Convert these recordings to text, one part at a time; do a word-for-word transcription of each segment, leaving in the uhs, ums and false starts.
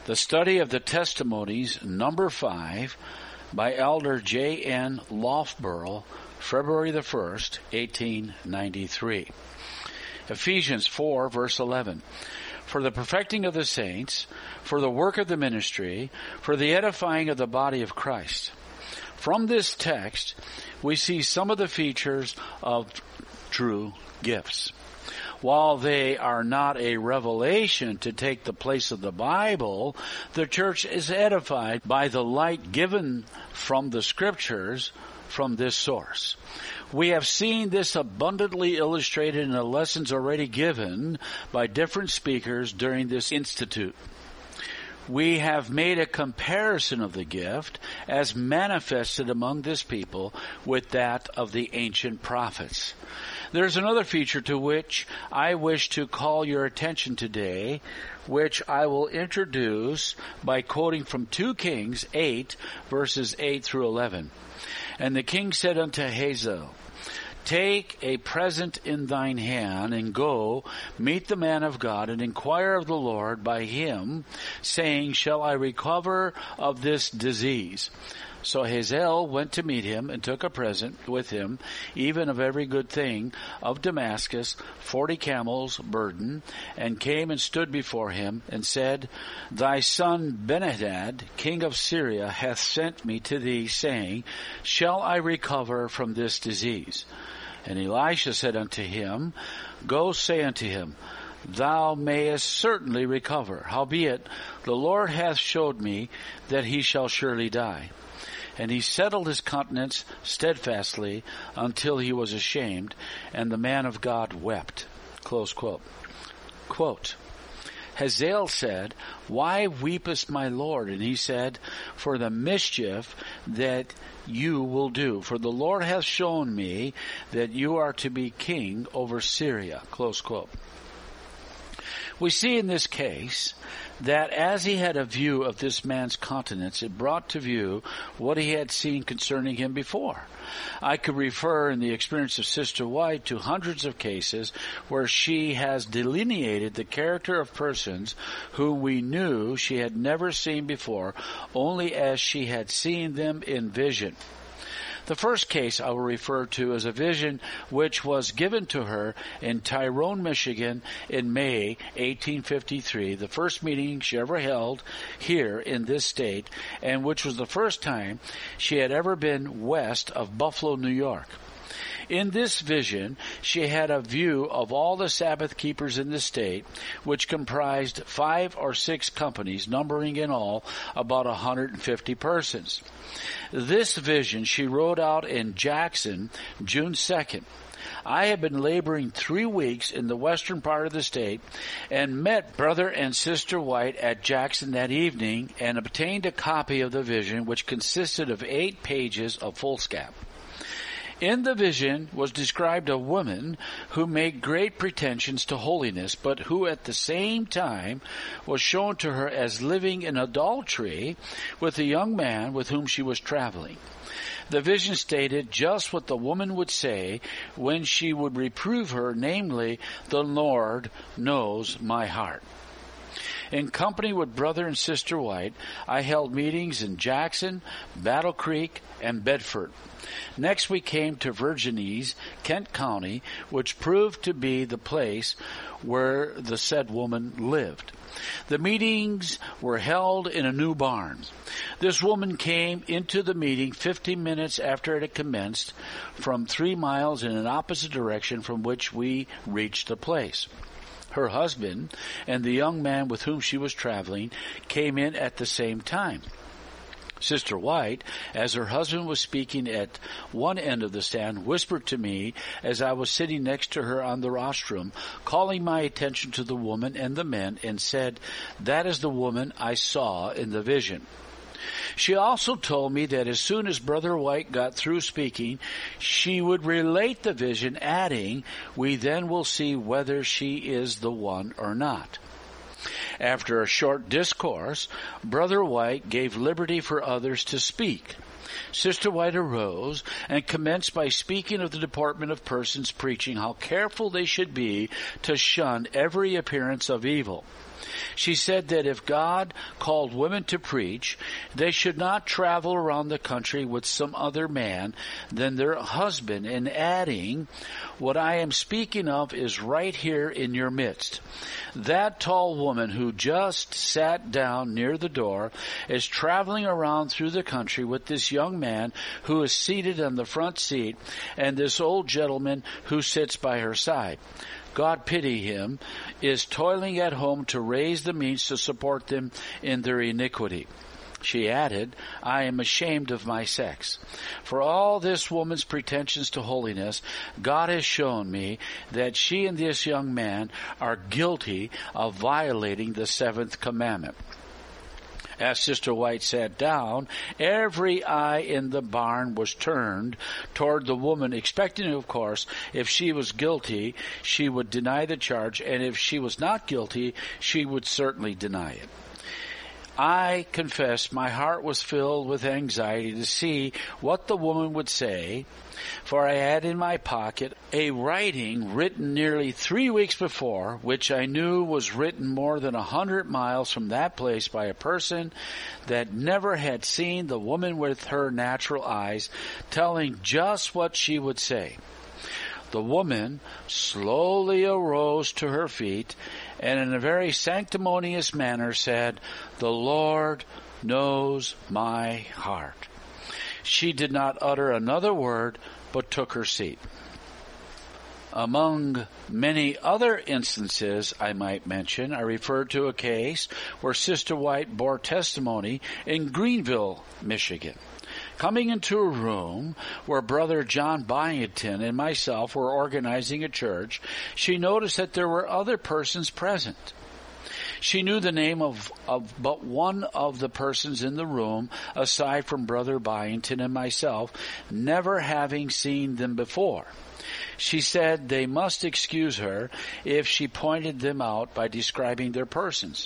The Study of the Testimonies, number five, by Elder J N Loughborough, February the first, eighteen ninety-three. Ephesians four, verse eleven. For the perfecting of the saints, for the work of the ministry, for the edifying of the body of Christ. From this text, we see some of the features of true gifts. While they are not a revelation to take the place of the Bible, the church is edified by the light given from the Scriptures from this source. We have seen this abundantly illustrated in the lessons already given by different speakers during this institute. We have made a comparison of the gift as manifested among this people with that of the ancient prophets. There's another feature to which I wish to call your attention today, which I will introduce by quoting from Second Kings eight, verses eight through eleven. And the king said unto Hazael, Take a present in thine hand, and go meet the man of God, and inquire of the Lord by him, saying, Shall I recover of this disease? So Hazael went to meet him, and took a present with him, even of every good thing of Damascus, forty camels burden, and came and stood before him, and said, Thy son Benhadad, king of Syria, hath sent me to thee, saying, Shall I recover from this disease? And Elisha said unto him, Go say unto him, Thou mayest certainly recover. Howbeit, the Lord hath showed me that he shall surely die. And he settled his countenance steadfastly until he was ashamed, and the man of God wept. Close quote. Quote, Hazael said, Why weepest my Lord? And he said, For the mischief that you will do. For the Lord hath shown me that you are to be king over Syria. Close quote. We see in this case that as he had a view of this man's countenance, it brought to view what he had seen concerning him before. I could refer in the experience of Sister White to hundreds of cases where she has delineated the character of persons whom we knew she had never seen before, only as she had seen them in vision. The first case I will refer to is a vision which was given to her in Tyrone, Michigan in May eighteen fifty-three, the first meeting she ever held here in this state, and which was the first time she had ever been west of Buffalo, New York. In this vision, she had a view of all the Sabbath keepers in the state, which comprised five or six companies, numbering in all about one hundred fifty persons. This vision she wrote out in Jackson, June second. I had been laboring three weeks in the western part of the state and met Brother and Sister White at Jackson that evening and obtained a copy of the vision, which consisted of eight pages of foolscap. In the vision was described a woman who made great pretensions to holiness, but who at the same time was shown to her as living in adultery with a young man with whom she was traveling. The vision stated just what the woman would say when she would reprove her, namely, the Lord knows my heart. In company with Brother and Sister White, I held meetings in Jackson, Battle Creek, and Bedford. Next we came to Virginese, Kent County, which proved to be the place where the said woman lived. The meetings were held in a new barn. This woman came into the meeting fifteen minutes after it had commenced from three miles in an opposite direction from which we reached the place. Her husband and the young man with whom she was traveling came in at the same time. Sister White, as her husband was speaking at one end of the stand, whispered to me as I was sitting next to her on the rostrum, calling my attention to the woman and the men, and said, That is the woman I saw in the vision. She also told me that as soon as Brother White got through speaking, she would relate the vision, adding, We then will see whether she is the one or not. After a short discourse, Brother White gave liberty for others to speak. Sister White arose and commenced by speaking of the deportment of persons preaching, how careful they should be to shun every appearance of evil. She said that if God called women to preach, they should not travel around the country with some other man than their husband, and adding, what I am speaking of is right here in your midst. That tall woman who just sat down near the door is traveling around through the country with this young man who is seated on the front seat and this old gentleman who sits by her side. God pity him, is toiling at home to raise the means to support them in their iniquity. She added, I am ashamed of my sex. For all this woman's pretensions to holiness, God has shown me that she and this young man are guilty of violating the seventh commandment. As Sister White sat down, every eye in the barn was turned toward the woman, expecting, of course, if she was guilty, she would deny the charge, and if she was not guilty, she would certainly deny it. I confess my heart was filled with anxiety to see what the woman would say, for I had in my pocket a writing written nearly three weeks before, which I knew was written more than a hundred miles from that place by a person that never had seen the woman with her natural eyes, telling just what she would say. The woman slowly arose to her feet and in a very sanctimonious manner said, The Lord knows my heart. She did not utter another word, but took her seat. Among many other instances I might mention, I refer to a case where Sister White bore testimony in Greenville, Michigan. Coming into a room where Brother John Byington and myself were organizing a church, she noticed that there were other persons present. She knew the name of, of but one of the persons in the room, aside from Brother Byington and myself, never having seen them before. She said they must excuse her if she pointed them out by describing their persons.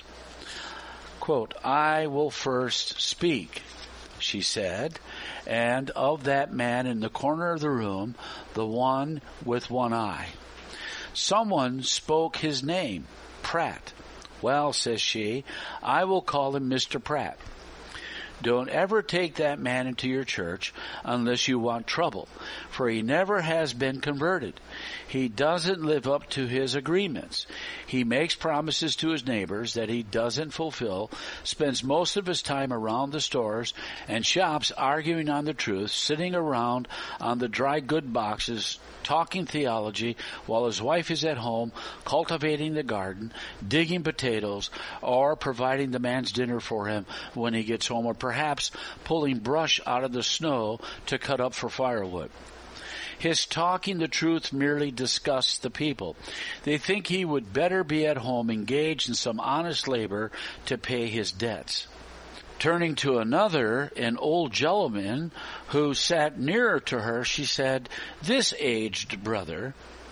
Quote, I will first speak, she said, and of that man in the corner of the room, the one with one eye. Someone spoke his name, Pratt. Well, says she, I will call him Mister Pratt. Don't ever take that man into your church unless you want trouble, for he never has been converted. He doesn't live up to his agreements. He makes promises to his neighbors that he doesn't fulfill, spends most of his time around the stores and shops arguing on the truth, sitting around on the dry good boxes, talking theology, while his wife is at home cultivating the garden, digging potatoes, or providing the man's dinner for him when he gets home, or perhaps pulling brush out of the snow to cut up for firewood. His talking the truth merely disgusts the people. They think he would better be at home engaged in some honest labor to pay his debts. Turning to another, an old gentleman who sat nearer to her, she said, This aged brother.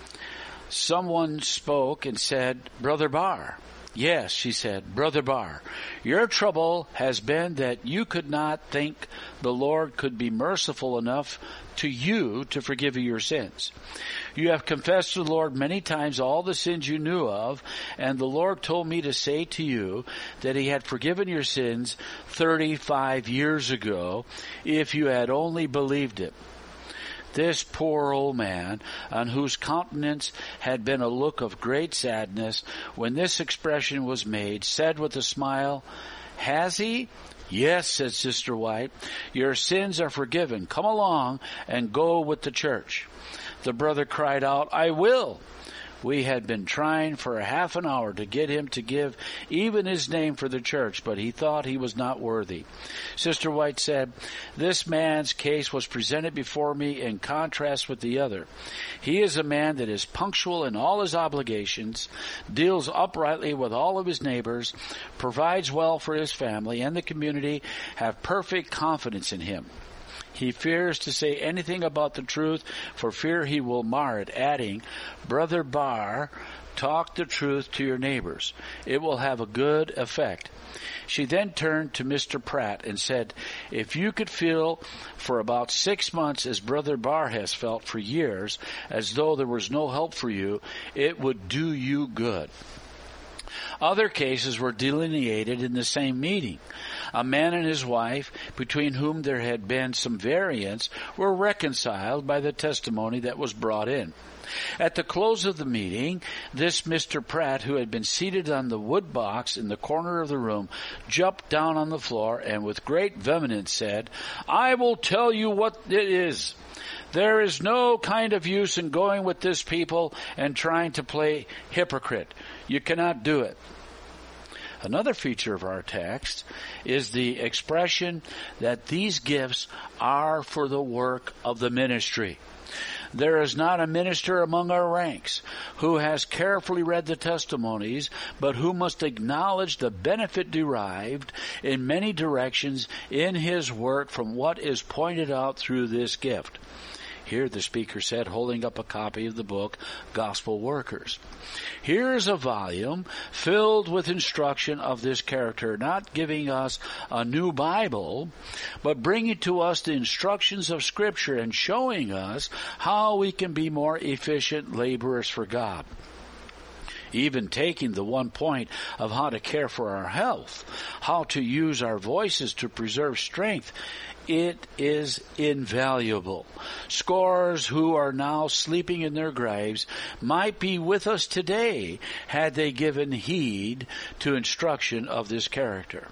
Someone spoke and said, Brother Barr. Yes, she said, Brother Barr, your trouble has been that you could not think the Lord could be merciful enough to you to forgive you your sins. You have confessed to the Lord many times all the sins you knew of, and the Lord told me to say to you that he had forgiven your sins thirty-five years ago if you had only believed it. This poor old man, on whose countenance had been a look of great sadness when this expression was made, said with a smile, Has he? Yes, said Sister White. Your sins are forgiven. Come along and go with the church. The brother cried out, I will. We had been trying for a half an hour to get him to give even his name for the church, but he thought he was not worthy. Sister White said, This man's case was presented before me in contrast with the other. He is a man that is punctual in all his obligations, deals uprightly with all of his neighbors, provides well for his family, and the community have perfect confidence in him. He fears to say anything about the truth for fear he will mar it, adding, Brother Barr, talk the truth to your neighbors. It will have a good effect. She then turned to Mister Pratt and said, If you could feel for about six months as Brother Barr has felt for years, as though there was no help for you, it would do you good. Other cases were delineated in the same meeting. A man and his wife, between whom there had been some variance, were reconciled by the testimony that was brought in. At the close of the meeting, this Mister Pratt, who had been seated on the wood box in the corner of the room, jumped down on the floor and with great vehemence said, "I will tell you what it is. There is no kind of use in going with this people and trying to play hypocrite. You cannot do it." Another feature of our text is the expression that these gifts are for the work of the ministry. There is not a minister among our ranks who has carefully read the testimonies, but who must acknowledge the benefit derived in many directions in his work from what is pointed out through this gift. Here the speaker said, holding up a copy of the book, Gospel Workers. Here is a volume filled with instruction of this character, not giving us a new Bible, but bringing to us the instructions of Scripture and showing us how we can be more efficient laborers for God. Even taking the one point of how to care for our health, how to use our voices to preserve strength, it is invaluable. Scores who are now sleeping in their graves might be with us today had they given heed to instruction of this character.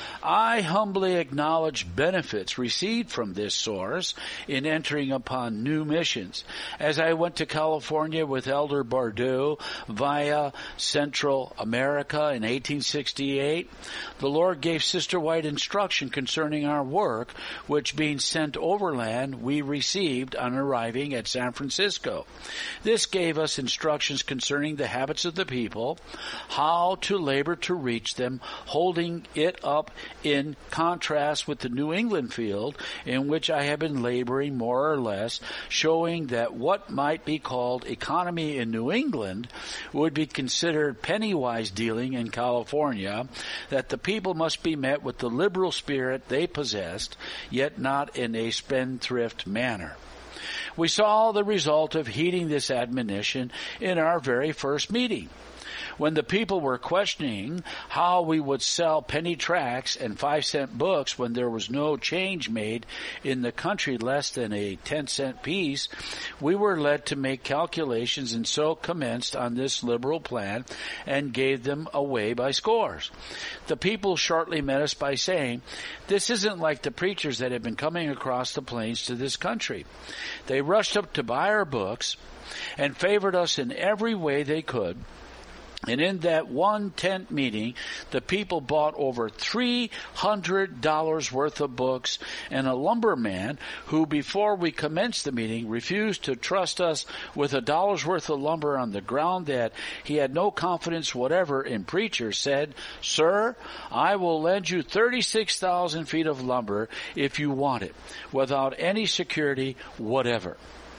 I humbly acknowledge benefits received from this source in entering upon new missions. As I went to California with Elder Bordeaux via Central America in eighteen sixty-eight, the Lord gave Sister White instruction concerning our work, which being sent overland, we received on arriving at San Francisco. This gave us instructions concerning the habits of the people, how to labor to reach them, holding it up in contrast with the New England field in which I have been laboring more or less, showing that what might be called economy in New England would be considered penny-wise dealing in California, that the people must be met with the liberal spirit they possessed, yet not in a spendthrift manner. We saw the result of heeding this admonition in our very first meeting. When the people were questioning how we would sell penny tracts and five-cent books when there was no change made in the country less than a ten-cent piece, we were led to make calculations and so commenced on this liberal plan and gave them away by scores. The people shortly met us by saying, "This isn't like the preachers that have been coming across the plains to this country." They rushed up to buy our books and favored us in every way they could. And in that one tent meeting, the people bought over three hundred dollars worth of books, and a lumberman who, before we commenced the meeting, refused to trust us with a dollar's worth of lumber on the ground that he had no confidence whatever in preachers, said, "Sir, I will lend you thirty-six thousand feet of lumber if you want it, without any security whatever."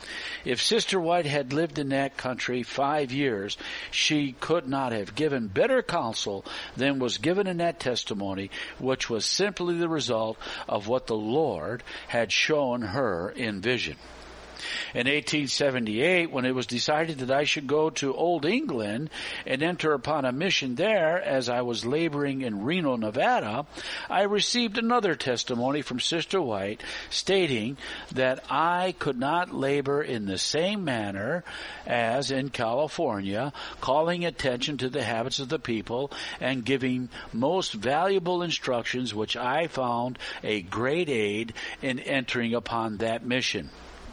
If Sister White had lived in that country five years, she could not have given better counsel than was given in that testimony, which was simply the result of what the Lord had shown her in vision. In eighteen seventy-eight, when it was decided that I should go to Old England and enter upon a mission there as I was laboring in Reno, Nevada, I received another testimony from Sister White stating that I could not labor in the same manner as in California, calling attention to the habits of the people and giving most valuable instructions, which I found a great aid in entering upon that mission.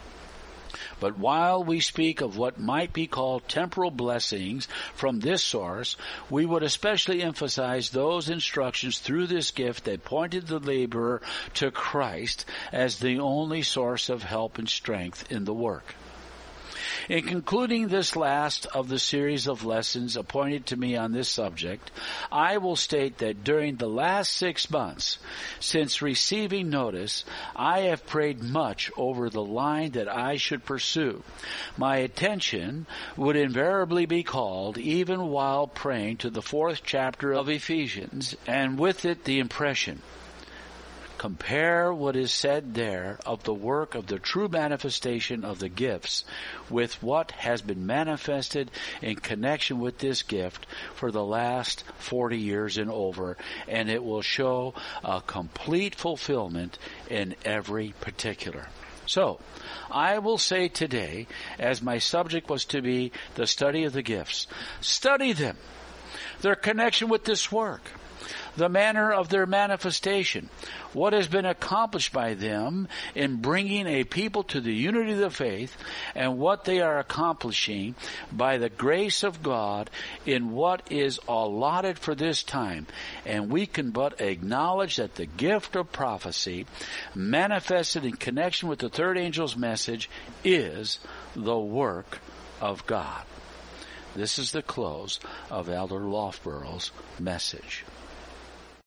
But while we speak of what might be called temporal blessings from this source, we would especially emphasize those instructions through this gift that pointed the laborer to Christ as the only source of help and strength in the work. In concluding this last of the series of lessons appointed to me on this subject, I will state that during the last six months since receiving notice, I have prayed much over the line that I should pursue. My attention would invariably be called, even while praying, to the fourth chapter of Ephesians, and with it the impression, Compare what is said there of the work of the true manifestation of the gifts with what has been manifested in connection with this gift for the last forty years and over, and it will show a complete fulfillment in every particular. So, I will say today, as my subject was to be the study of the gifts, study them, their connection with this work, the manner of their manifestation, what has been accomplished by them in bringing a people to the unity of the faith, and what they are accomplishing by the grace of God in what is allotted for this time. And we can but acknowledge that the gift of prophecy, manifested in connection with the third angel's message, is the work of God. This is the close of Elder Loughborough's message.